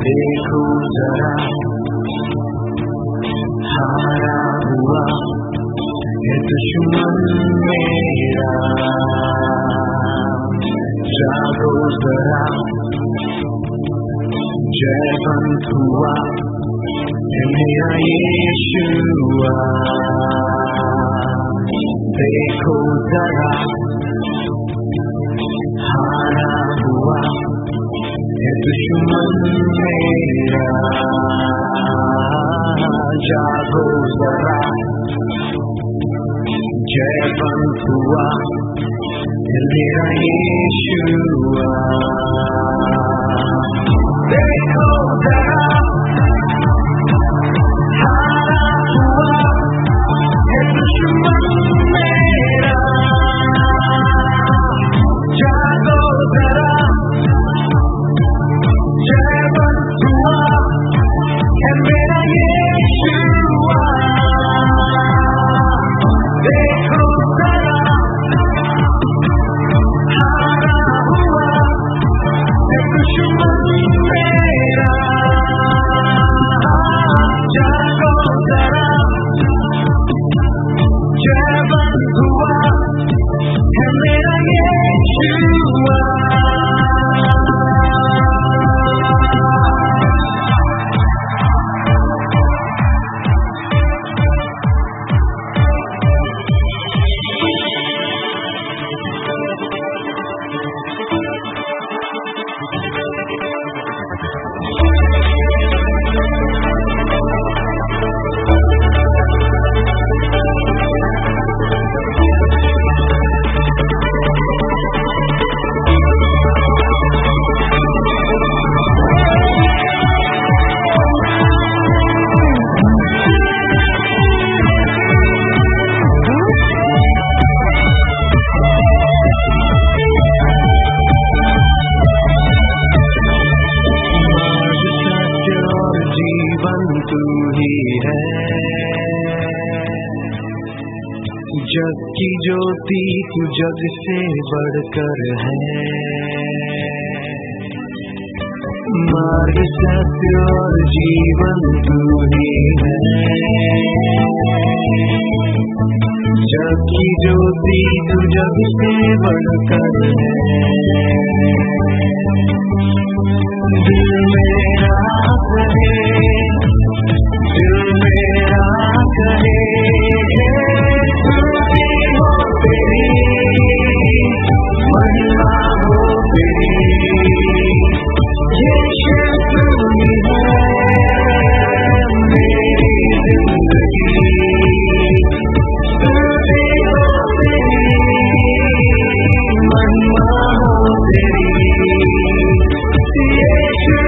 देखो जरा हारा हुआ ये दुश्मन मेरा, जागो जरा जयवंत हुआ ये मेरा यीशुआ। देखो जरा हारा हुआ ये दुश्मन मेरा, जागो जरा जयवंत हुआ ये मेरा यीशुआ। देखो जरा हारा हुआ ये दुश्मन मेरा, जागो जरा जयवंत हुआ ये मेरा यीशुआ। देखो जरा हारा हुआ ये दुश्मन मेरा, जागो जरा जयवंत हुआ ये मेरा यीशुआ। जग की ज्योति तू जग से बढ़कर है, मार्ग सत्य और जीवन तू ही है। जग की ज्योति तू जग से बढ़कर है, दिल मेरा कहे, दिल मेरा कहे महिमा हो तेरी, यीशु तू ही है मेरी जिंदगी, स्तुति हो तेरी, महिमा हो तेरी, यीशु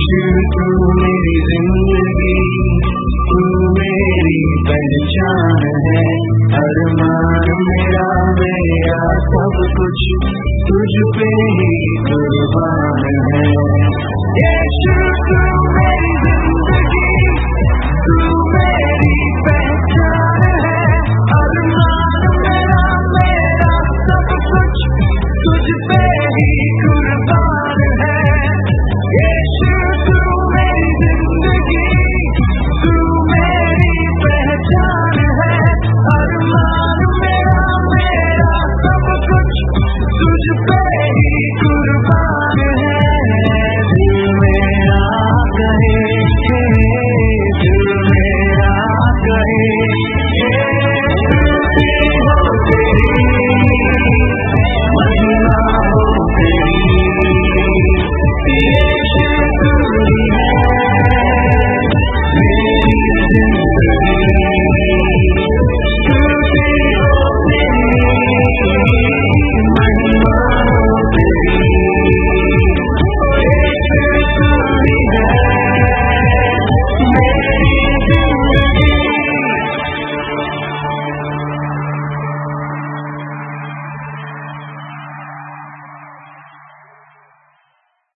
यीशु तू मेरी जिंदगी, तू मेरी पहचान है, अरमान मेरा सब कुछ